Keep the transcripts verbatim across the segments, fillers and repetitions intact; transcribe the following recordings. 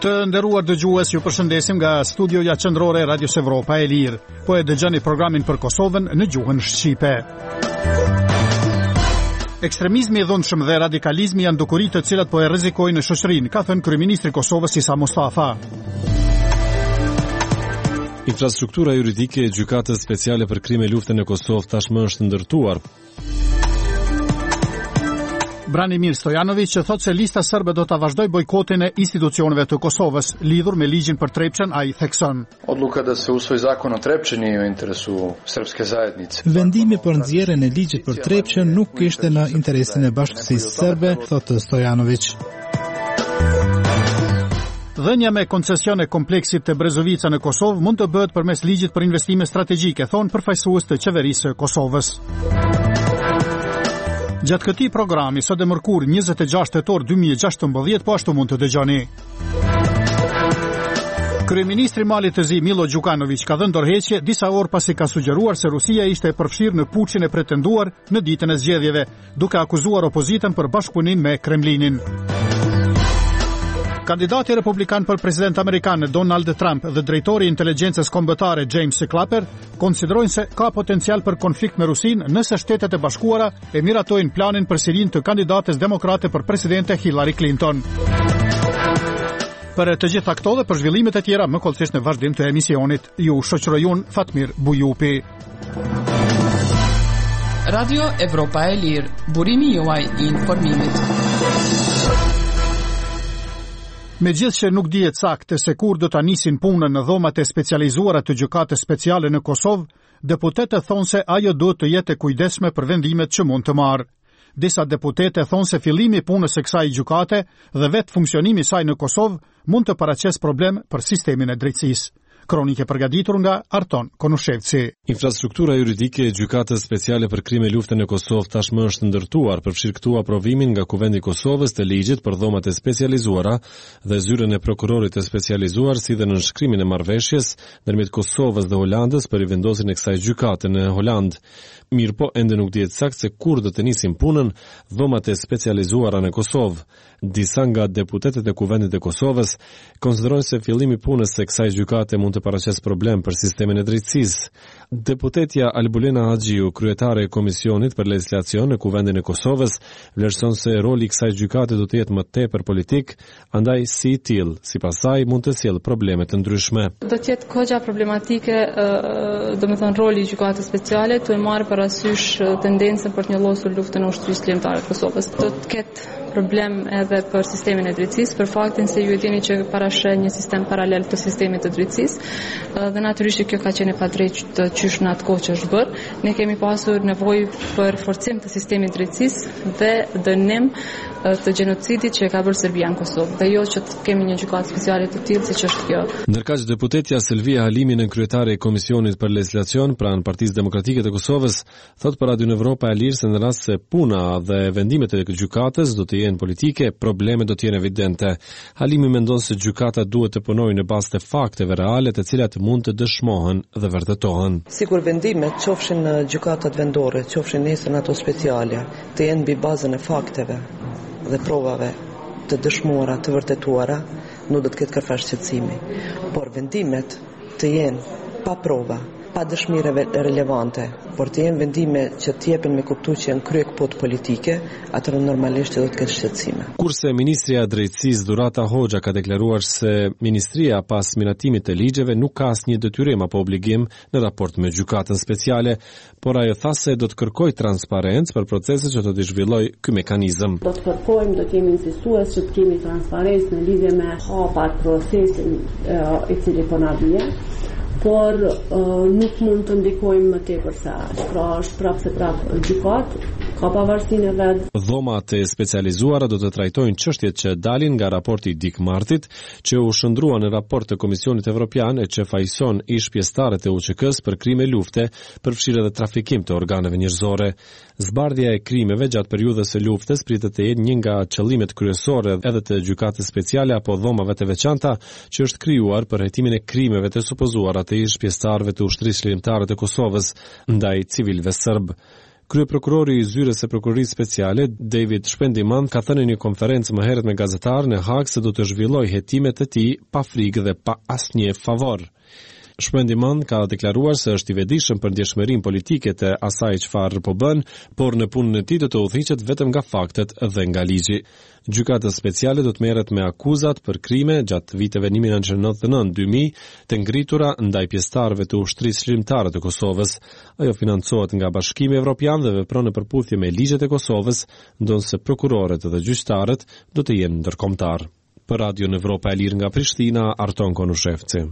Të nderuar dëgjues, ju përshëndesim nga studioja qendrore e Radios Evropa e Lirë. Po e dëgjoni programin për Kosovën në gjuhën shqipe. Ekstremizmi i dhunshëm dhe radikalizmi janë dukuri të cilat po e rrezikojnë shoqërinë, ka thënë kryeministri i Kosovës Isa Mustafa. Infrastruktura juridike e gjykatës speciale për krime lufte në Kosovë tashmë është ndërtuar. Branimir Stojanović që thotë se lista serbe do ta vazhdoj bojkotin e institucioneve të Kosovës lidhur me ligjin për Trepčan, ai thekson. Odluka da se usvoji zakon o Trepčani u interesu srpske zajednice. Vendimi për nxjerrjen e ligjit për Trepčan nuk ishte në interesin e bashkësisë serbe, thotë Stojanović. Dhënia me koncesion e kompleksit të Brezovica në Kosovë mund të bëhet përmes ligjit për investime strategjike, thonë përfaqësues të qeverisë së Kosovës. Gjatë këtij programi sot e mërkur njëzet e gjashtë tetor dy mijë e gjashtëmbëdhjetë, po ashtu mund të dëgjoni. Kryeministri i Malit të Zi Milo Đukanović ka dhënë dorëheqje disa orë pasi ka sugjeruar se Rusia ishte e përfshirë në puçin e pretenduar në ditën e zgjedhjeve, duke akuzuar opozitën për bashkëpunim me Kremlinin. Kandidati republikan për president amerikan Donald Trump dhe drejtori i inteligjencës kombëtare James Clapper konsiderojnë se ka potencial për konflikt me Rusinë nëse Shtetet e Bashkuara e miratojnë planin për sirin të kandidates demokrate për presidente Hillary Clinton. Për të gjitha këto dhe për zhvillimet e tjera më kollësisht në vazhdim të emisionit, ju shoqëroj unë Fatmir Bujupi. Radio Evropa e Lirë, burimi juaj i informimit. Megjithëse që nuk dihet saktë se kur do ta nisin punën në dhomat e specializuara të gjykatës speciale në Kosovë, deputetët thonë se ajo duhet të jetë e kujdesshme për vendimet që mund të marrë. Disa deputete thonë se fillimi i punës së kësaj gjykate dhe vetë funksionimi i saj në Kosovë mund të paraqesë problem për sistemin e drejtësisë. Kronike përgatitur nga Arton Konushevci. Infrastruktura juridike e gjykatës speciale për krime lufte në Kosovë tashmë është ndërtuar, përfshirë këtu aprovimin nga Kuvendi i Kosovës të ligjit për dhomat e specializuara dhe zyrën e prokurorit të specializuar, si dhe nënshkrimin e marrëveshjes ndërmjet Kosovës dhe Holandës për i vendosjen e kësaj gjykate në Holand. Mirë po, ende nuk dihet saktë se kur do të nisin punën dhomat e specializuara në Kosovë. Disa nga deputetët e Kuvendit të Kosovës konsiderojnë se fillimi i punës së kësaj gjykate mund të paraqesë problem për sistemin e drejtësisë. Deputetja Albulena Haxhiu, kryetare e Komisionit për Legjislacion në Kuvendin e Kosovës, vlerëson se roli i kësaj gjykate do të jetë më tepër politik, andaj si i tillë, sipas saj mund të sjellë probleme të ndryshme. Do të jetë goxha problematike, domethënë roli i gjykatës speciale të marrë parasysh tendencën për të njëllosur luftën e ushtrisë kombëtare të Kosovës. Do të ketë problem edhe për sistemin e drejtësisë, për faktin se ju e dini që parashë një sistem paralel të sistemit të drejtësisë dhe natyrisht kjo ka qenë pa drejtë të qysh në atë kohë që është bërë. Ne kemi pasur nevojë për forcim të sistemit drejtësisë dhe dënim të gjenocidit që e ka bërë Serbia në Kosovë, dhe jo që të kemi një gjykatë speciale të tillë siç është kjo. Ndërkaq deputetja Selvia Halimi, në kryetare e Komisionit për Legjislacion pranë Partisë Demokratike të Kosovës, thot për Radio Evropa e Lirë se në rast se puna dhe vendimet e gjykatës do të jenë politike, problemet do të jenë evidente. Halimi mendon se gjykata duhet të punojë në bazë të fakteve reale, të cilat mund të dëshmohen dhe vërtetohen. Sikur vendimet qofshin në gjykatat vendore, qofshin nesër ato speciale, të jenë mbi bazën e fakteve dhe provave të dëshmuara, të vërtetuara, nuk do të ketë kërfash shqetësimi. Por vendimet të jenë pa prova, pa dëshmire relevante, por të jenë vendime që t'jepen me kuptu që janë krye këpot politike, atëherë normalisht do të ketë shqetësime. Kurse Ministria e Drejtësisë Durata Hoxha ka deklaruar se Ministria pas miratimit të ligjeve nuk ka asnjë detyrim apo obligim në raport me gjykatën speciale, por ajo tha se do të kërkojë transparencë për proceset që do të zhvillojë ky mekanizëm. Do të kërkojmë, do të jemi insistues që të kemi transparencë në lidhje me hapat procesin i cili po na vjen. Por uh, nuk mund të ndikojmë më tepër se aq. Pra është prapë se prapë gjykat, ka pavarësinë e vet. Dhomat e specializuara do të trajtojnë çështjet që dalin nga raporti Dick Martit, që u shndrua në raport të Komisionit Evropian e që fajson ish pjesëtarët e U Q K-s për krime lufte, përfshirë edhe trafikim të organeve njerëzore. Zbardhja e krimeve gjatë periudhës së luftës pritet të jetë një nga qëllimet kryesore edhe të gjykatës speciale apo dhomave të veçanta që është krijuar për hetimin e krimeve të supozuara të ish pjesëtarëve të ushtrisë lirimtare të Kosovës ndaj civilëve serb. Kryeprokurori i zyres së prokurorisë speciale, David Shpendiman, ka thënë në një konferencë më herët me gazetarë në Hag se do të zhvillojë hetimet e tij pa frikë dhe pa asnjë favor. Shpendiman ka deklaruar se është i vetëdijshëm për ndjeshmërinë politike të asaj çfarë po bën, por në punën e tij do të udhëhiqet vetëm nga faktet dhe nga ligji. Gjykata speciale do të merret me akuzat për krime gjatë viteve një mijë nëntëqind e nëntëdhjetë deri në dy mijë të ngritura ndaj pjesëtarëve të ushtrisë shqiptare të Kosovës. Ajo financohet nga Bashkimi Evropian dhe vepron në përputhje me ligjet e Kosovës, ndonse prokurorët dhe gjyqtarët do të jenë ndërkombëtar. Për Radio Evropa e Lirë nga Prishtina, Arton Konushevci.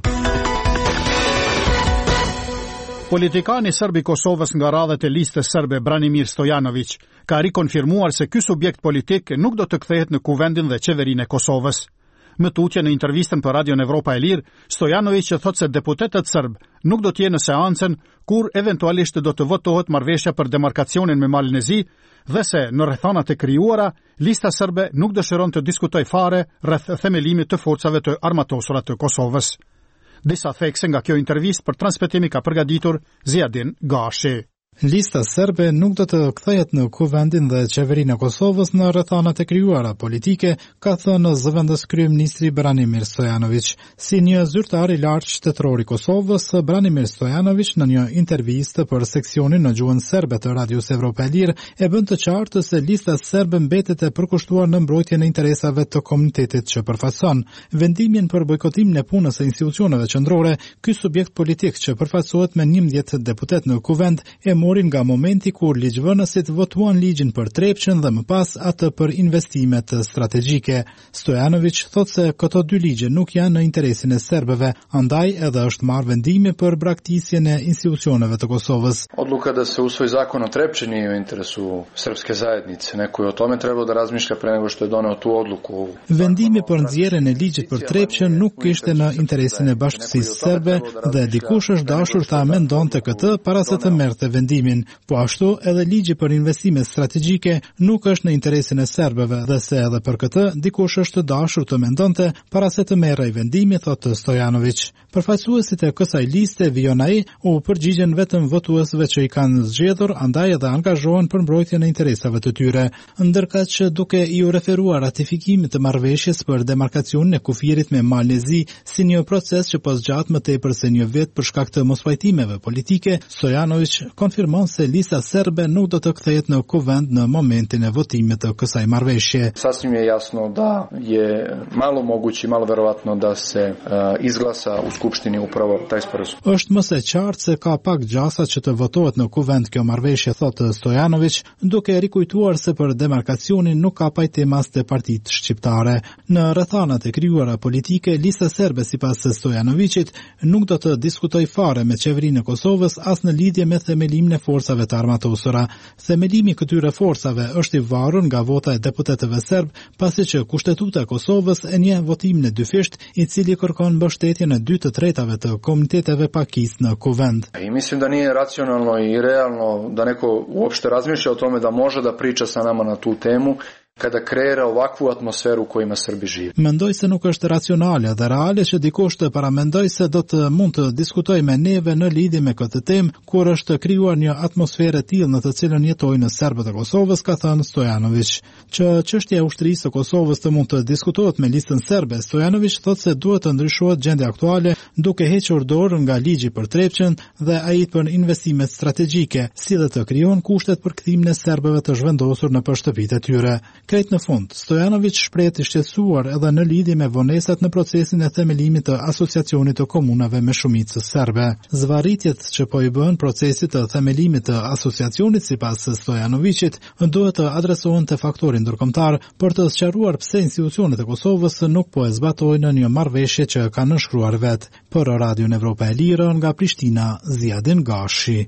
Politikani serb i Kosovës nga radhët e listës serbe Branimir Stojanović ka rikonfirmuar se ky subjekt politik nuk do të kthehet në kuvendin dhe qeverinë e Kosovës. Më tutje në intervistën për Radio Evropa e Lirë, Stojanović thotë se deputetët serb nuk do të jenë në seancën kur eventualisht do të votohet marrëveshja për demarkacionin me Malnezi dhe se në rrethanat e krijuara, lista serbe nuk dëshiron të diskutojë fare rreth themelimit të forcave të armatosura të Kosovës. Disa thekse nga kjo intervistë për transmetimi ka përgatitur Ziadin Gashi. Lista serbe nuk do të kthehet në kuvendin dhe qeverinë e Kosovës në rrethanat e krijuara politike, ka thënë zëvendës kryeministri Branimir Stojanović. Si një zyrtar i lartë shtetëror i Kosovës, Branimir Stojanović në një intervistë për seksionin në gjuhën serbe të Radios Evropa e Lirë e bën të qartë se lista serbe mbetet e përkushtuar në mbrojtjen e interesave të komunitetit që përfaqëson. Vendimin për bojkotimin e punës së institucioneve qendrore, ky subjekt politik që përfaqësohet me njëmbëdhjetë deputet në kuvend e morin nga momenti kur ligjvënësit votuan ligjin për Trepçën dhe më pas atë për investimet strategjike. Stojanović thotë se këto dy ligje nuk janë në interesin e serbëve, andaj edhe është marrë vendimi për braktisjen e institucioneve të Kosovës. Odluka da se usvoji zakon o Trepči nije u interesu srpske zajednice. Neko je o tome trebalo da razmišlja pre nego što je doneo tu odluku. Vendimi për nxjerrjen e ligjit për Trepçën nuk ishte në interesin e bashkësisë serbe dhe dikush është dashur ta mendonte këtë para se të merrte vendimin. Po ashtu edhe ligji për investime strategjike nuk është në interesin e serbëve dhe se edhe për këtë dikush është dashur të mendonte para se të merrej vendimi, thotë Stojanović. Përfaqësuesit e kësaj liste vijon ai u përgjigjen vetëm votuesve që i kanë zgjedhur, andaj edhe angazhohen për mbrojtjen e interesave të tyre. Ndërkaq që duke i u referuar ratifikimit të marrëveshjes për demarkacionin e kufirit me Malnezi si një proces që po zgjat më tepër se një vit për shkak të mospajtimeve politike, Stojanović konfirmon se lista serbe nuk do të kthehet në kuvend në momentin e votimit të kësaj marrëveshje. Sasvim je jasno da je malo moguće, malo verovatno da se uh, izglasa u skupštini upravo taj sporazum. Është më së qartë se ka pak gjasa që të votohet në kuvend kjo marrëveshje, thotë Stojanović, duke rikujtuar se për demarkacionin nuk ka pajtim as te partitë shqiptare. Në rrethanat e krijuara politike, lista serbe sipas Stojanovićit nuk do të diskutojë fare me qeverinë e Kosovës as në lidhje me themelimin e forcave të armatosura. Themelimi këtyre forcave është i varur nga vota e deputetëve serb, pasi që Kushtetuta e Kosovës e njeh votimin e dyfisht, i cili kërkon mbështetjen e dy të tretave të komuniteteve pakistë në kuvend. I mislim da nije racionalno i realno da neko uopšte razmišlja o tome da može da priča sa nama na tu temu kada kreira ovakvu atmosferu u kojima Srbi žive. Mendoj se nuk është racionale dhe reale që dikush të paramendoj se do të mund të diskutoj me neve në lidhje me këtë temë kur është krijuar një atmosferë e tillë në të cilën jetojnë serbët e Kosovës, ka thënë Stojanović. Që çështja e ushtrisë së Kosovës të mund të diskutohet me listën serbe, Stojanović thotë se duhet të ndryshohet gjendja aktuale duke hequr dorë nga ligji për Trepçën dhe ai për investimet strategjike, si dhe të krijon kushtet për kthimin e serbëve të zhvendosur në shtëpitë e tyre. Krejt në fund, Stojanović shpreh të shqetësuar edhe në lidhje me vonesat në procesin e themelimit të asociacionit të komunave me shumicë serbe. Zvarritjet që po i bën procesit të themelimit të asociacionit sipas Stojanovićit duhet të adresohen te faktori ndërkombëtar për të sqaruar pse institucionet e Kosovës nuk po e zbatojnë një marrëveshje që kanë nënshkruar vet. Për Radio Evropa e Lirë nga Prishtina, Ziadin Gashi.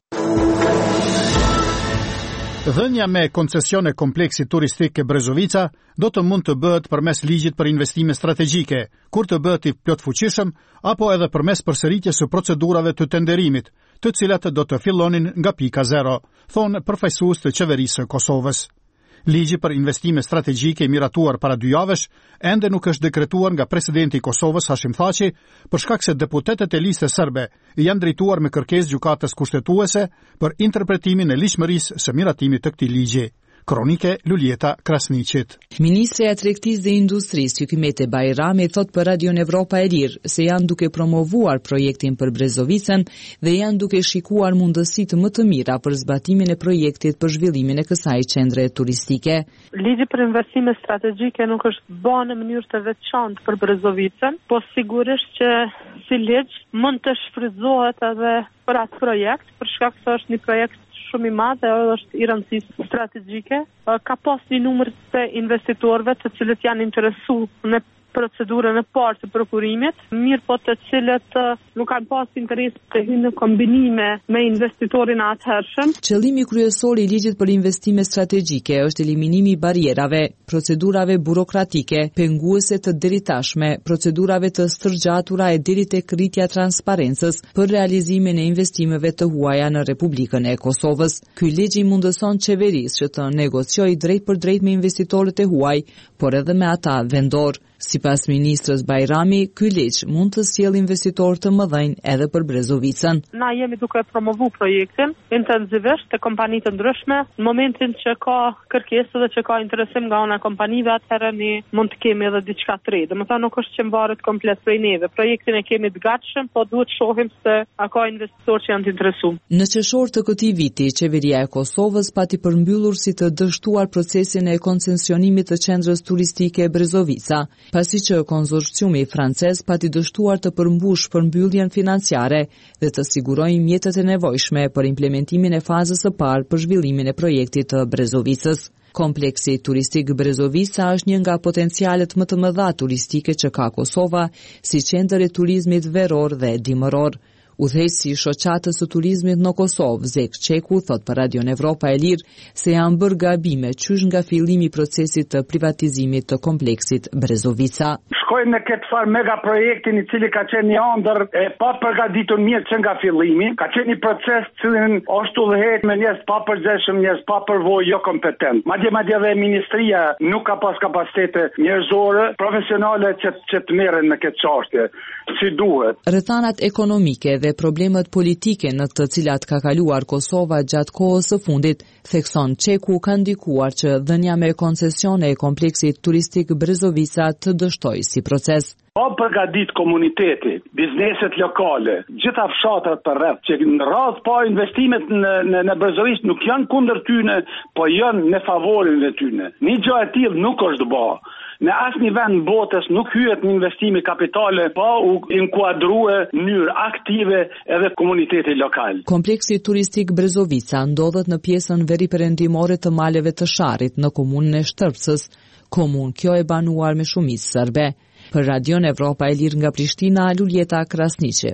Dhënia me koncesione kompleksit turistik e Brezovica do të mund të bëhet përmes ligjit për investime strategjike, kur të bëhet i plotfuqishëm, apo edhe përmes përsëritjes së procedurave të tenderimit, të cilat do të fillonin nga pika zero, thonë përfaqësues të qeverisë së Kosovës. Ligji për investime strategjike i miratuar para dy javësh ende nuk është dekretuar nga presidenti i Kosovës Hashim Thaçi, për shkak se deputetët e listës serbe janë drejtuar me kërkesë gjykatës kushtetuese për interpretimin e ligjshmërisë së miratimit të këtij ligji. Kronike Luljeta Krasniqit. Ministrja e Tregtisë dhe Industrisë Hykimete Bajrami thot për Radion Evropa e Lirë se janë duke promovuar projektin për Brezovicën dhe janë duke shikuar mundësitë më të mira për zbatimin e projektit për zhvillimin e kësaj qendre turistike. Ligji për investime strategjike nuk është bërë në mënyrë të veçantë për Brezovicën, po sigurisht që si ligj mund të shfrytëzohet edhe për atë projekt, për shkak se është një projekt shumë i madh dhe është i rëndësishëm strategjike. Ka pas një numër të investitorëve të cilët janë interesuar në procedurën e parë të prokurimit, mirë po të cilët nuk kanë pas interes të hyjnë në kombinime me investitorin atëhershëm. Qëllimi kryesor i ligjit për investime strategjike është eliminimi i barierave, procedurave burokratike, penguese të deritashme, procedurave të stërgjatura e deri tek rritja e transparencës për realizimin e investimeve të huaja në Republikën e Kosovës. Ky ligj i mundëson qeverisë që të negociojë drejt për drejt me investitorët e huaj, por edhe me ata vendor. Sipas ministrës Bajrami, ky ligj mund të sjellë investitorë të mëdhenj edhe për Brezovicën. Na jemi duke promovu projektin intensivisht te kompani të ndryshme. Në momentin që ka kërkesë dhe që ka interesim nga ana kompanive, atëherë ne mund të kemi edhe diçka të re. Domethënë nuk është që mbaret komplet prej neve. Projektin e kemi të gatshëm, po duhet shohim se a ka investitorë që janë të interesuar. Në qershor të këtij viti, qeveria e Kosovës pati përmbyllur si të dështuar procesin e koncesionimit të qendrës turistike Brezovica, pasi që konsorciumi francez pati dështuar të përmbush përmbylljen financiare dhe të sigurojë mjetet e nevojshme për implementimin e fazës së parë për zhvillimin e projektit të Brezovicës. Kompleksi turistik Brezovica është një nga potencialet më të mëdha turistike që ka Kosova, si qendër e turizmit veror dhe dimëror. Udhëheqësi i shoqatës së turizmit në Kosovë, Zek Çeku, thot për Radion Evropa e Lirë se janë bërë gabime qysh nga fillimi i procesit të privatizimit të kompleksit Brezovica. Shkojnë në këtë farë mega projektin i cili ka qenë një ëndër e pa përgatitur mirë që nga fillimi, ka qenë një proces cilin është udhëhequr me njerëz pa përgjithshëm, njerëz pa përvojë, jo kompetent. Madje madje edhe ministria nuk ka pas kapacitete njerëzore, profesionale që që të merren me këtë çështje si duhet. Rrethanat ekonomike dhe problemet politike në të cilat ka kaluar Kosova gjatë kohës së fundit, thekson Çeku, ka ndikuar që dhënia me koncesione e kompleksit turistik Brezovica të dështojë si proces. Po përgatit komuniteti, bizneset lokale, gjitha fshatrat për rreth, që në radhë po investimet në, në, në Brezovicë nuk janë kundër tyne, po janë në favorin e tyne. Një gjë e tillë nuk është bë. Në asnjë vend botës nuk hyhet në investime kapitale, po u inkuadrue në mënyrë aktive edhe komuniteti lokal. Kompleksi turistik Brezovica ndodhet në pjesën veriperëndimore të maleve të Sharrit në komunën e Shtërpsës, komunë kjo e banuar me shumicë serbe. Për Radion Evropa e Lirë nga Prishtina, Luljeta Krasniqi.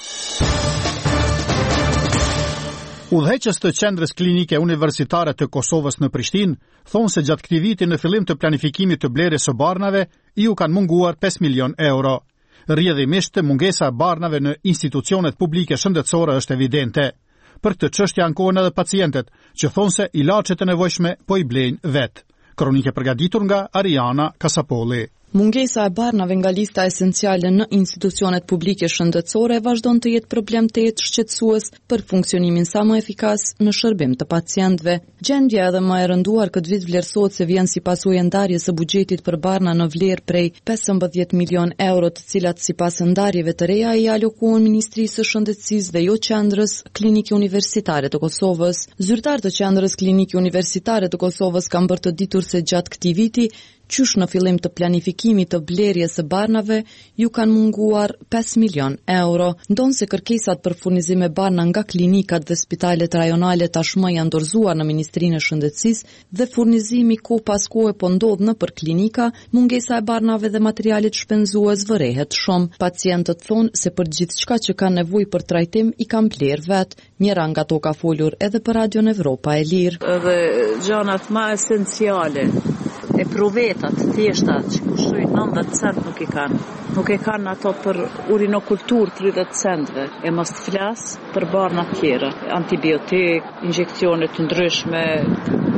Udhëheqës të qendrës klinike universitare të Kosovës në Prishtinë thonë se gjatë këtij viti në fillim të planifikimit të blerjes së barnave iu kanë munguar pesë milion euro. Rrjedhimisht mungesa e barnave në institucionet publike shëndetësore është evidente. Për këtë çështje ankohen edhe pacientët, që thonë se ilaçet e nevojshme po i blejnë vetë. Kronike përgatitur nga Ariana Kasapolli. Mungesa e barnave nga lista esenciale në institucionet publike shëndetësore vazhdon të jetë problem të jetë shqetësues për funksionimin sa më efikas në shërbim të pacientëve. Gjendja edhe më e rënduar këtë vit vlerësohet se vjen si pasojë ndarjes së buxhetit për barna në vlerë prej pesëmbëdhjetë milion euro, të cilat sipas ndarjeve të reja i alokohen Ministrisë së Shëndetësisë dhe jo qendrës klinike universitare të Kosovës. Zyrtar të qendrës klinike universitare të Kosovës kanë bërë të ditur se gjatë këtij viti qysh në fillim të planifikimit të blerjes së barnave ju kanë munguar pesë milion euro. Ndonë se kërkesat për furnizim me barna nga klinikat dhe spitalet rajonale tashmë janë dorëzuar në Ministrinë e Shëndetësisë dhe furnizimi kohë pas kohe po ndodh në për klinika, mungesa e barnave dhe materialit shpenzues vërehet shumë. Pacientët thonë se për gjithçka që kanë nevojë për trajtim i kanë bler vetë. Njëra nga to ka folur edhe për Radion Evropa e Lirë. Edhe gjanat më esenciale e provetat thjeshta që kushtojnë nëntëdhjetë cent nuk i kanë. Nuk e kanë ato për urinokultur tridhjetë centve, e mos të flas për barna tjera, antibiotik, injekcione të ndryshme.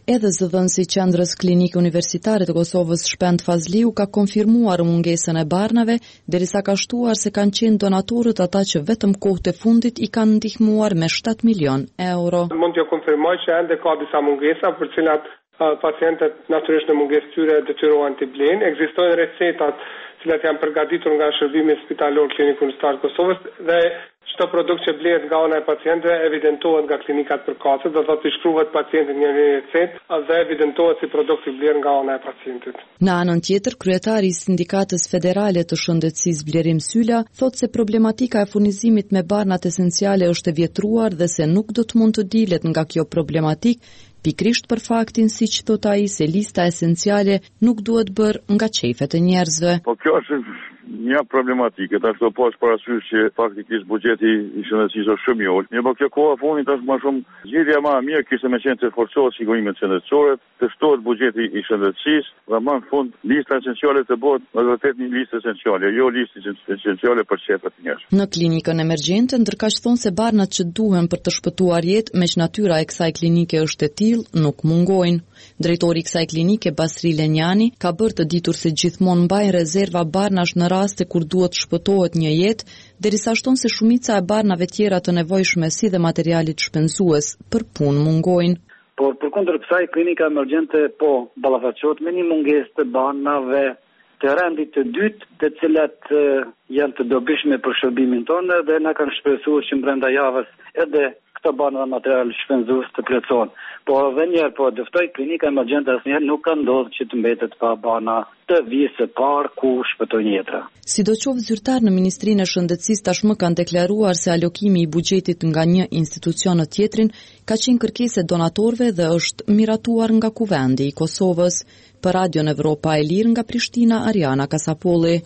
Edhe zëdhënësi i Qendrës Klinike Universitare të Kosovës Shpend Fazliu ka konfirmuar mungesën e barnave, derisa ka shtuar se kanë qenë donatorët ata që vetëm kohët e fundit i kanë ndihmuar me shtatë milion euro. Mund t'ju konfirmoj që ende ka disa mungesa për cilat uh, pacientët natyrisht në mungesë tyre detyrohen të blejnë. Ekzistojnë recetat cilat janë përgatitur nga shërbimi spitalor Klinikë Universitare të Kosovës dhe çdo produkt që blehet nga ana e pacientëve evidentohet nga klinikat përkatëse, do thotë shkruhet pacientit një recetë dhe evidentohet si produkt i bler nga ana e pacientit. Në anën tjetër, kryetari i Sindikatës Federale të Shëndetësisë Blerim Syla thotë se problematika e furnizimit me barnat esenciale është e vjetruar dhe se nuk do të mund të dilet nga kjo problematik, pikrisht për faktin, siç thot ai, se lista esenciale nuk duhet bërë nga qejfet e njerëzve. Po kjo është një problematike, tash do pas parasysh që faktikisht buxheti i shëndetësisë është shumë i ulët. Mirë, po kjo koha fundit është më shumë gjendja më e mirë kishte më qenë të forcohet sigurimet shëndetësore, të shtohet buxheti i shëndetësisë dhe më në fund lista esenciale të bëhet në vërtet një listë esenciale, jo listë esenciale për çefat e njerëzve. Në klinikën emergjente, ndërkaq thonë se barnat që duhen për të shpëtuar jetë, meq natyra e kësaj klinike është e tillë, nuk mungojnë. Drejtori i kësaj klinike Basri Lenjani ka bërë të ditur se gjithmonë mbajnë rezerva barnash në raste kur duhet shpëtohet një jetë, derisa shton se shumica e barnave tjera të nevojshme si dhe materialit shpenzues për punë mungojnë. Por përkundër kësaj, klinika emergjente po ballafaqohet me një mungesë të barnave të rendit të dytë, të cilat uh, janë të dobishme për shërbimin tonë dhe na kanë shpresuar që brenda javës edhe këto barna dhe material shpenzues të plotësohen. Po edhe njerë, po dëftoj klinika emergjente asnjëherë nuk ka ndodhur që të mbetet pa barna të vijës së parë ku shpëtojnë jetra. Sidoqoftë zyrtar në Ministrinë e Shëndetësisë tashmë kanë deklaruar se alokimi i buxhetit nga një institucion në tjetrin ka qenë kërkesë donatorëve dhe është miratuar nga Kuvendi i Kosovës. Për Radion Evropa e Lirë nga Prishtina, Ariana Kasapolli.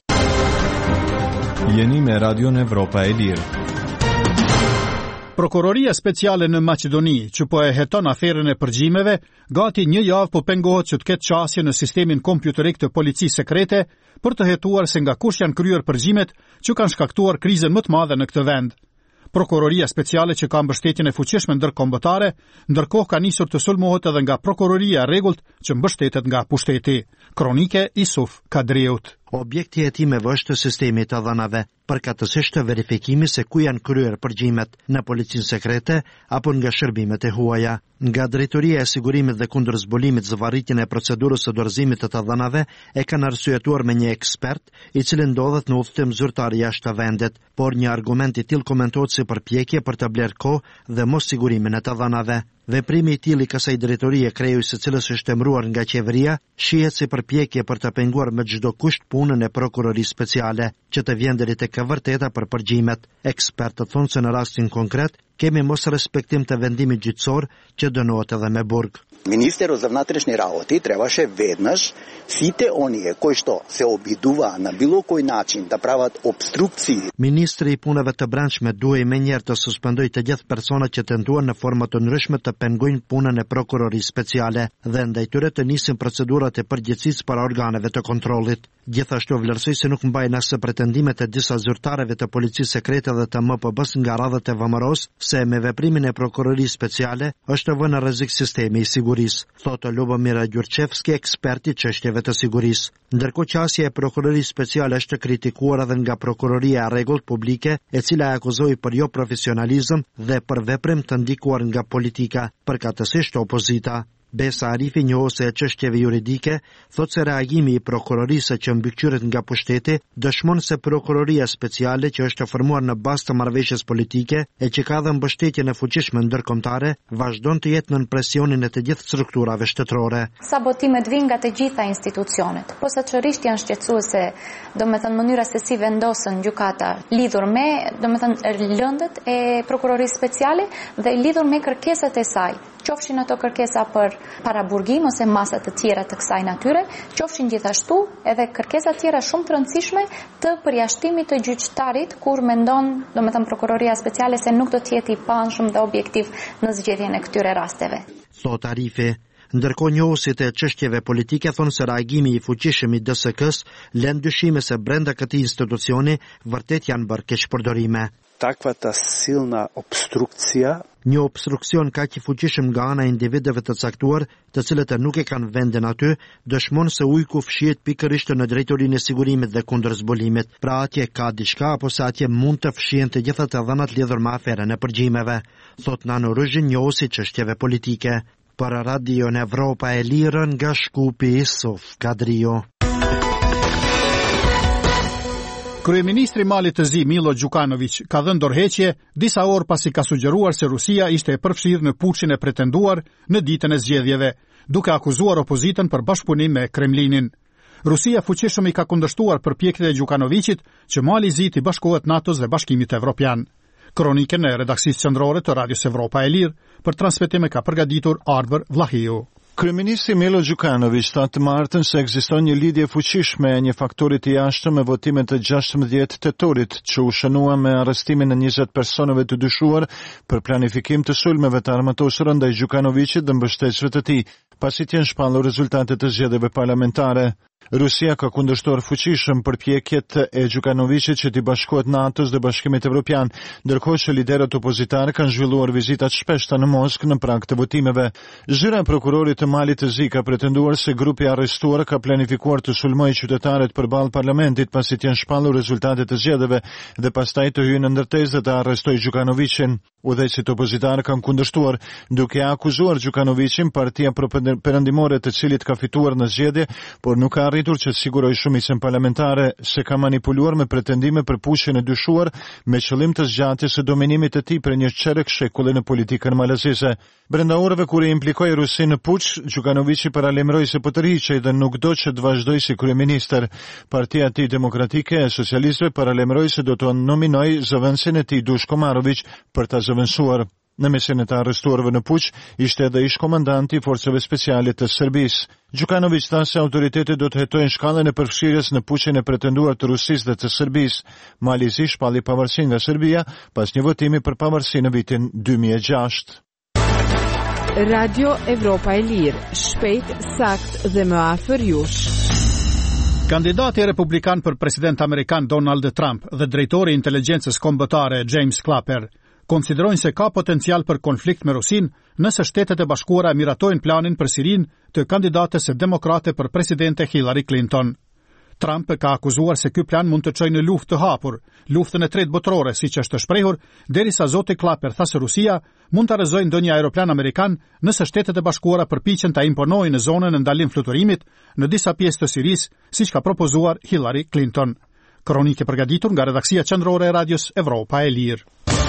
Jeni me Radion Evropa e Lirë. Prokuroria Speciale në Maqedoni, që po e heton aferën e përgjimeve, gati një javë po pengohet që të ketë qasje në sistemin kompjuterik të policisë sekrete për të hetuar se nga kush janë kryer përgjimet që kanë shkaktuar krizën më të madhe në këtë vend. Prokuroria Speciale që ka mbështetjen e fuqishme ndërkombëtare, ndërkohë ka nisur të sulmohet edhe nga Prokuroria e Rregullt që mbështetet nga pushteti. Kronike Isuf Kadriut. Objekti hetimeve është sistemi të dhënave, përkatësisht të verifikimi se ku janë kryer përgjimet në policinë sekrete apo nga shërbimet e huaja. Nga Drejtoria e Sigurimit dhe Kundër Zbulimit zvarritjen e procedurës së dorëzimit të të dhënave e kanë arsyetuar me një ekspert i cili ndodhet në udhëtim zyrtar jashtë vendit, por një argument i tillë komentohet si përpjekje për të blerë kohë dhe mos sigurimin e të dhënave. Veprimi i tillë i kësaj drejtorie krejoj së cilës është emëruar nga qeveria, shihet si përpjekje për të penguar me çdo kusht punën e prokurorisë speciale, që të vjen deri tek e vërteta për përgjimet. Ekspertët thonë se në rastin konkret kemi mos respektim të vendimit gjyqësor që dënohet edhe me burg. Ministero za внутрішні работи трябваше веднъж сите оние кои што се обидува на било кој начин да прават обструкции. Ministri i punëve të brendshme duhej menjëherë të suspendojë të gjithë personat që tentuan në forma të ndryshme të pengojnë punën e prokurorisë speciale dhe ndaj tyre të nisin procedurat e përgjegjësisë para organeve të kontrollit. Gjithashtu vlerësoi se nuk mbajnë as pretendimet e disa zyrtarëve të policisë sekrete dhe të M P B-s nga radhët e V M R-s se me veprimin e prokurorisë speciale është vënë në rrezik sistemi i sigurisë, thotë Lubomira Gjurçevski, eksperti çështjeve të sigurisë. Ndërkohë qasja e prokurorisë speciale është kritikuar edhe nga Prokuroria e Rregullt Publike, e cila e akuzoi për jo profesionalizëm dhe për veprim të ndikuar nga politika, përkatësisht opozita. Besa Arifi, njohëse e çështjeve juridike, thotë se reagimi i prokurorisë që mbikëqyret nga pushteti dëshmon se prokuroria speciale që është formuar në bazë të marrëveshjes politike e që ka dhe mbështetjen e fuqishme ndërkombëtare vazhdon të jetë nën presionin e të gjithë strukturave shtetërore. Sabotimet vijnë nga të gjitha institucionet, posaçërisht janë shqetësuese, domethënë mënyra se si vendosën gjykata lidhur me, domethënë lëndët e prokurorisë speciale dhe lidhur me kërkesat e saj. Qofshin ato kërkesa për paraburgim ose masa të tjera të kësaj natyre, qofshin gjithashtu edhe kërkesa tjera shumë të rëndësishme të përjashtimit të gjyqtarit kur mendon, domethënë prokuroria speciale se nuk do të jetë i panshëm dhe objektiv në zgjedhjen e këtyre rasteve. Thot Arifi, Ndërkohë njohësit e çështjeve politike thonë se reagimi i fuqishëm i D S K-s lën dyshime se brenda këtij institucioni vërtet janë bërë keqpërdorime. Takvata silna obstrukcija Një obstruksion kaq i fuqishëm nga ana e individëve të caktuar, të cilët nuk e kanë vendin aty, dëshmon se ujku fshihet pikërisht në drejtorinë e sigurimit dhe kundër zbulimit. Pra atje ka diçka apo se atje mund të fshihen të gjitha të dhënat lidhur me aferën e përgjimeve, thot Nano Rëzhin, njohuesi çështjeve politike. Për Radion Evropa e Lirë nga Shkupi, Sof Kadrio. Kryeministri i Malit të Zi Milo Đukanović ka dhënë dorëheqje disa orë pasi ka sugjeruar se Rusia ishte e përfshirë në puçin e pretenduar në ditën e zgjedhjeve, duke akuzuar opozitën për bashkëpunim me Kremlinin. Rusia fuqishëm i ka kundërshtuar përpjekjet e Đukanovićit që Mali i Zi të bashkohet NATO-s dhe Bashkimit Evropian. Kronikën e redaksisë qendrore të Radios Evropa e Lirë për transmetim ka përgatitur Arber Vlahiu. Kryeministri Milo Đukanović tha të martën se ekziston një lidhje fuqishme e një faktori të jashtëm me votimet të gjashtëmbëdhjetë tetorit, që u shënua me arrestimin e njëzet personave të dyshuar për planifikim të sulmeve të armatosura ndaj Đukanovićit dhe mbështetësve të tij, pasi të jenë shpallur rezultatet të zgjedhjeve parlamentare. Rusia ka kundërshtuar fuqishëm përpjekjet e Đukanovićit që t'i bashkohet NATO-s dhe Bashkimit Evropian, ndërkohë që liderët opozitar kanë zhvilluar vizitat shpeshta në Moskë në prag të votimeve. Zyrja e prokurorit të Malit të Zi ka pretenduar se grupi arrestuar ka planifikuar të sulmojë qytetarët përballë parlamentit pasi të jenë shpallur rezultatet të zgjedhjeve dhe pastaj të hyjnë në ndërtesë dhe të arrestojë Đukanovićin. Udhëheqësit opozitar kanë kundërshtuar, duke akuzuar Đukanovićin, partia perëndimore të cilit ka fituar në zgjedhje, por nuk ka arritur që të sigurojë shumicën parlamentare, se ka manipuluar me pretendime për pushjen e dyshuar me qëllim të zgjatjes së dominimit të tij për një çerek shekulli në politikën malazeze. Brenda orëve kur i implikoi Rusinë në puç, Đukanovići paralajmëroi se po tërhiqej dhe nuk do që të vazhdojë si kryeministër. Partia e tij demokratike e socialistëve paralajmëroi se do të nominojë zëvendësin e tij Dushko Marović për ta zëvendësuar. Në mesin e të arrestuarve në puç ishte edhe ish komandanti i forcave speciale të Serbisë. Đukanović tha se autoritetet do të hetojnë shkallën e përfshirjes në puçin e pretenduar të Rusisë dhe të Serbisë. Mali i Zi shpalli pavarësinë nga Serbia pas një votimi për pavarësi në vitin dy mijë e gjashtë. Radio Evropa e Lirë, shpejt, sakt dhe më afër jush. Kandidati republikan për president amerikan Donald Trump dhe drejtori i inteligjencës kombëtare James Clapper konsiderojnë se ka potencial për konflikt me Rusin nëse Shtetet e Bashkuara miratojnë planin për Sirin të kandidates së demokrate për presidente Hillary Clinton. Trump ka akuzuar se ky plan mund të çojë në luftë të hapur, luftën e tretë botërore, siç është shprehur, derisa zoti Clapper tha se Rusia mund të arrëzojë ndonjë aeroplan amerikan nëse Shtetet e Bashkuara përpiqen ta imponojnë në zonën e ndalim fluturimit në disa pjesë të Sirisë, siç ka propozuar Hillary Clinton. Kronikë përgatitur nga redaksia qendrore e Radios Evropa e Lirë.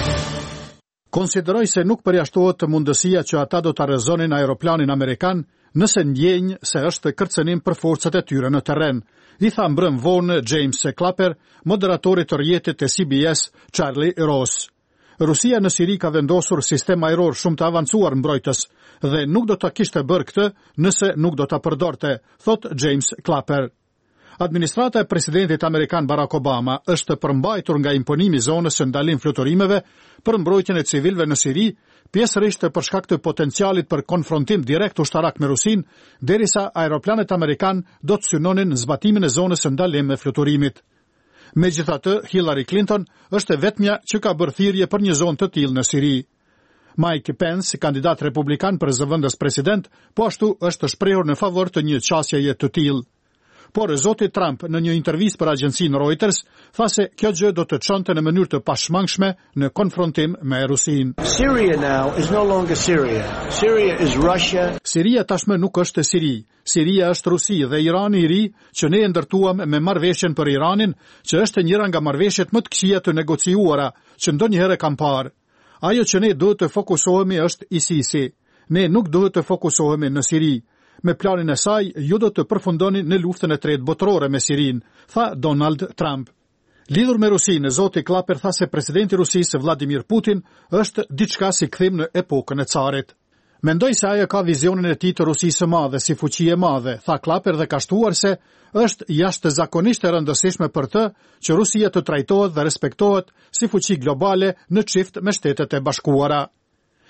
Konsideroj se nuk përjashtohet mundësia që ata do të arrëzonin aeroplanin amerikan nëse ndjenjë se është kërcënim për forcat e tyre në terren, i tha mbrëm vonë James Clapper, moderatori të rrjetit të C B S Charlie Ross. Rusia në Siri ka vendosur sistem ajror shumë të avancuar mbrojtës dhe nuk do të kishte bërë këtë nëse nuk do të përdorte, thot James Clapper. Administrata e presidentit amerikan Barack Obama është përmbajtur nga imponimi zonës së ndalim fluturimeve për mbrojtjen e civilëve në Siri, pjesërisht për shkak të potencialit për konfrontim direkt ushtarak me Rusin, derisa aeroplanet amerikan do të synonin zbatimin e zonës së ndalim me fluturimit. Megjithatë, Hillary Clinton është e vetmja që ka bërë thirrje për një zonë të tillë në Siri. Mike Pence, kandidat republikan për zëvendës president, po ashtu është shprehur në favor të një qasjeje të tillë. Por zoti Trump në një intervistë për agjencinë Reuters tha se kjo gjë do të çonte në mënyrë të pashmangshme në konfrontim me Rusinë. Syria now is no longer Syria. Syria is Russia. Siria tashmë nuk është Siri. Siria është Rusi dhe Irani i ri që ne e ndërtuam me marrëveshjen për Iranin, që është njëra nga marrëveshjet më të këqija të negociuara që ndonjëherë kam parë. Ajo që ne duhet të fokusohemi është ISIS-i. Ne nuk duhet të fokusohemi në Siri. Me planin e saj, ju do të përfundoni në luftën e tretë botërore me Sirin, tha Donald Trump. Lidhur me Rusinë, zoti Clapper tha se presidenti i Rusisë Vladimir Putin është diçka si kthim në epokën e carit. Mendoj se ajo ka vizionin e tij të Rusisë së madhe si fuqi e madhe, tha Clapper dhe ka shtuar se është jashtëzakonisht e rëndësishme për të që Rusia të trajtohet dhe respektohet si fuqi globale në çift me Shtetet e Bashkuara.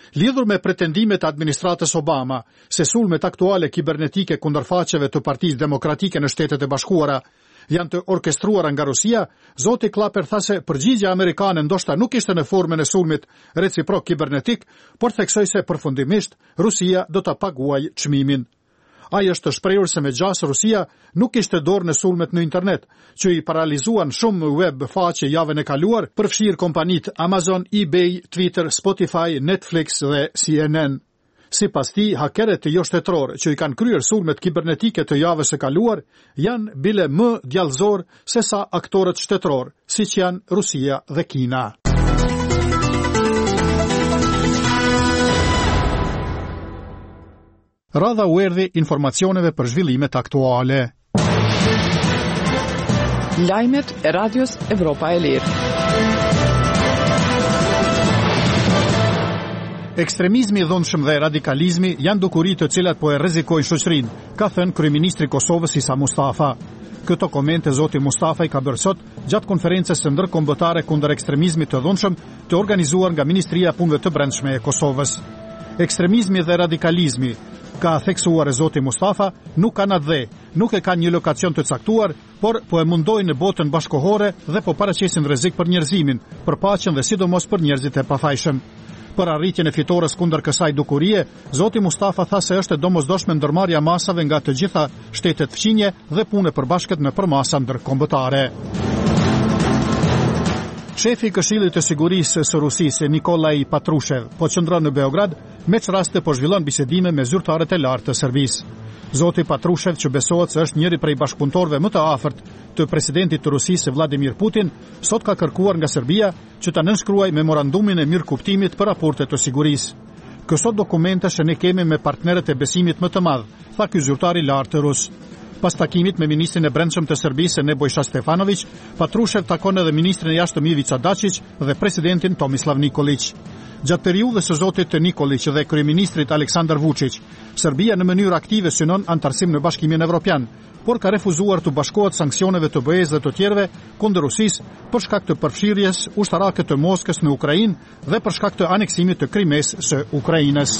Lidhur me pretendimet administratës Obama se sulmet aktuale kibernetike kundër faqeve të Partisë Demokratike në Shtetet e Bashkuara janë të orkestruara nga Rusia, zoti Klaper tha se përgjigjja amerikane ndoshta nuk ishte në formën e sulmit reciprok kibernetik, por theksoi se përfundimisht Rusia do ta paguajë çmimin. Ai është shprehur se me gjas Rusia nuk kishte dorë në sulmet në internet, që i paralizuan shumë web faqe javën e kaluar, përfshirë kompanitë Amazon, eBay, Twitter, Spotify, Netflix dhe C N N. Sipas tij, hakerët jo shtetëror që i kanë kryer sulmet kibernetike të javës së kaluar janë bile më djallëzor se sa aktorët shtetëror, siç janë Rusia dhe Kina. Radha u erdhi informacioneve për zhvillimet aktuale. Lajmet e Radios Evropa e Lirë. Ekstremizmi i dhunshëm dhe radikalizmi janë dukuri të cilat po e rrezikojnë shoqërinë, ka thënë kryeministri i Kosovës Isa Mustafa. Këto komente zoti Mustafa i ka bërë sot gjatë konferencës së ndërkombëtare kundër ekstremizmit të dhunshëm të organizuar nga Ministria e Punëve të Brendshme e Kosovës. Ekstremizmi dhe radikalizmi, ka theksuar e zoti Mustafa, nuk kanë atë dhe, nuk e kanë një lokacion të caktuar, por po e mundojnë në botën bashkohore dhe po paraqesin rrezik për njerëzimin, për paqen dhe sidomos për njerëzit e pafajshëm. Për arritjen e fitores kundër kësaj dukurie, zoti Mustafa tha se është e domosdoshme ndërmarrja masave nga të gjitha shtetet fqinje dhe punë përbashkët me përmasa ndërkombëtare. Shefi i Këshillit të Sigurisë së Rusisë, Nikolaj Patrushev, po qëndron në Beograd, me që raste po zhvillon bisedime me zyrtarët e lartë të Serbisë. Zoti Patrushev, që besohet se është njëri prej bashkëpunëtorëve më të afërt të presidentit të Rusisë Vladimir Putin, sot ka kërkuar nga Serbia që ta nënshkruajë memorandumin e mirëkuptimit për raportet të sigurisë. Këto dokumente që ne kemi me partnerët e besimit më të madh, tha ky zyrtar i lartë rus. Pas takimit me ministrin e Brendshëm të Serbisë Nebojša Stefanović, Patrushev takon edhe ministrin e jashtëm Ivica Dačić dhe presidentin Tomislav Nikolić. Gjatë periudhës së zotit Nikolić dhe kryeministrit Aleksandar Vučić, Serbia në mënyrë aktive synon antarësim në Bashkimin Evropian, por ka refuzuar të bashkohet sanksioneve të B E-s dhe të tjerëve kundër Rusisë për shkak të përfshirjes ushtarake të Moskës në Ukrainë dhe për shkak të aneksimit të Krimes së Ukrainës.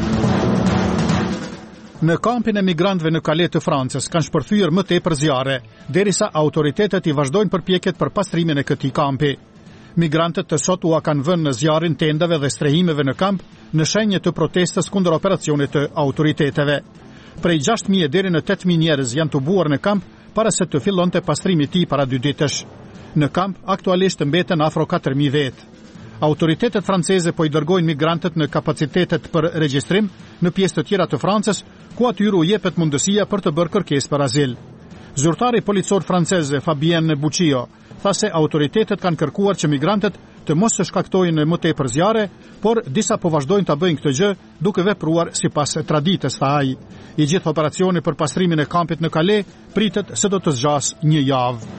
Në kampin e migrantëve në Calais të Francës kanë shpërthyer më tepër zjarre, derisa autoritetet i vazhdojnë përpjekjet për pastrimin e këtij kampi. Migrantët të sot u kanë vënë në zjarrin tendave dhe strehimeve në kamp në shenjë të protestës kundër operacionit të autoriteteve. Prej gjashtë mijë deri në tetë mijë njerëz janë tubuar në kamp para se të fillonte pastrimi i tij para dy ditësh. Në kamp aktualisht mbeten afro katër mijë vetë. Autoritetet franceze po i dërgojnë migrantët në kapacitetet për regjistrim në pjesë të tjera të Francës, ku atyre u jepet mundësia për të bërë kërkesë për azil. Zyrtari policor franceze Fabien Buccio tha se autoritetet kanë kërkuar që migrantët të mos së shkaktojnë më tepër zjarre, por disa po vazhdojnë ta bëjnë këtë gjë duke vepruar sipas traditës, tha ai. I gjithë operacioni për pastrimin e kampit në Calais pritet se do të zgjasë një javë.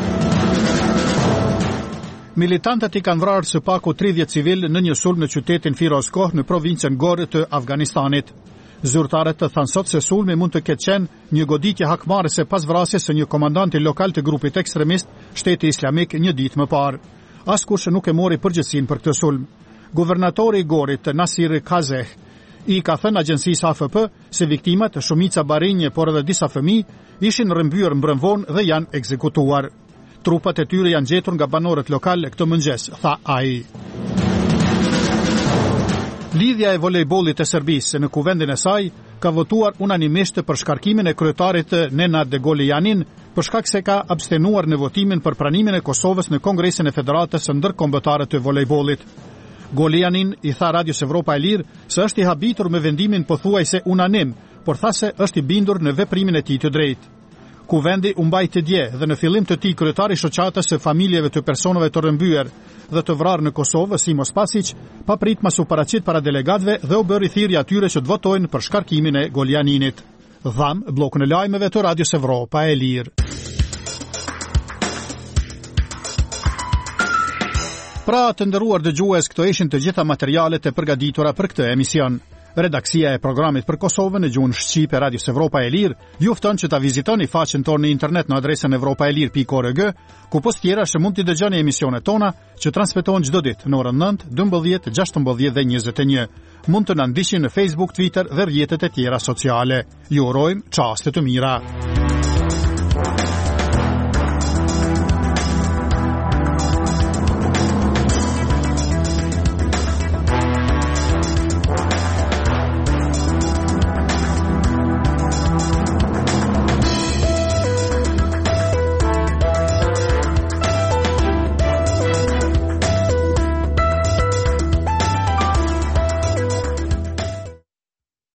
Militantët i kanë vrarë së paku tridhjetë civil në një sulm në qytetin Firozkoh në provincën Gore të Afganistanit. Zyrtarët të thanë sot se sulmi mund të ketë qenë një goditje hakmarrëse pas vrasjes së një komandanti lokal të grupit ekstremist Shteti Islamik një ditë më parë. Askush nuk e mori përgjegjësinë për këtë sulm. Guvernatori i Gorit, Nasir Kazeh, i ka thënë agjencisë A F P se viktimat, shumica barinje por edhe disa fëmijë, ishin rrëmbyer mbrëmvon dhe janë ekzekutuar. Trupat e tyre janë gjetur nga banorët lokal këtë mëngjes, tha ai. Lidhja e volejbollit të Serbisë në kuvendin e saj ka votuar unanimisht për shkarkimin e kryetarit Nenad Golianin për shkak se ka abstenuar në votimin për pranimin e Kosovës në Kongresin e Federatës së Ndërkombëtare të Volejbollit. Golianin i tha Radios Evropa e Lirë se është i habitur me vendimin pothuajse unanim, por tha se është i bindur në veprimin e tij të drejtë. Kuvendi u mbajti dje dhe në fillim të tij kryetari i shoqatës së familjeve të personave të rrëmbyer dhe të vrarë në Kosovë, Simo Spasić, papritmas u paraqit para delegatëve dhe u bëri thirrje atyre që të votojnë për shkarkimin e Golianinit. Dham, bllokun e lajmeve të Radios Evropa e Lirë. Pra, të nderuar dëgjues, këto ishin të gjitha materialet e përgatitura për këtë emision. Redaksia e programit për Kosovën e gjuhën shqipe Radios Evropa e Lirë ju fton që ta vizitoni faqen tonë në internet në adresën evropaelir pikë org, ku post tjera që mund t'i dëgjoni emisionet tona që transmetohen çdo ditë në orën nëntë, dymbëdhjetë, gjashtëmbëdhjetë dhe njëzet e një. Mund të na ndiqni në Facebook, Twitter dhe rrjetet e tjera sociale. Ju urojmë çaste të mira.